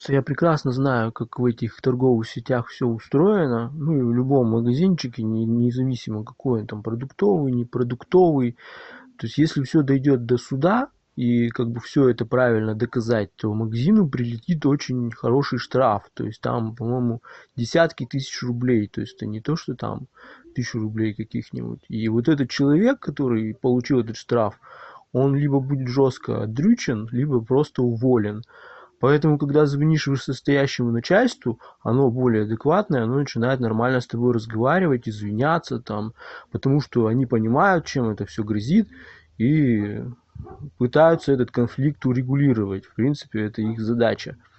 Я прекрасно знаю, как в этих торговых сетях все устроено, ну и в любом магазинчике, независимо какой он там, продуктовый, непродуктовый. То есть если все дойдет до суда и как бы все это правильно доказать, то магазину прилетит очень хороший штраф. То есть там, по-моему, десятки тысяч рублей. То есть это не то, что там 1000 рублей каких-нибудь. И вот этот человек, который получил этот штраф, он либо будет жестко отдрючен, либо просто уволен. Поэтому, когда звонишь вышестоящему начальству, оно более адекватное, оно начинает нормально с тобой разговаривать, извиняться там, потому что они понимают, чем это все грозит, и пытаются этот конфликт урегулировать. В принципе, это их задача.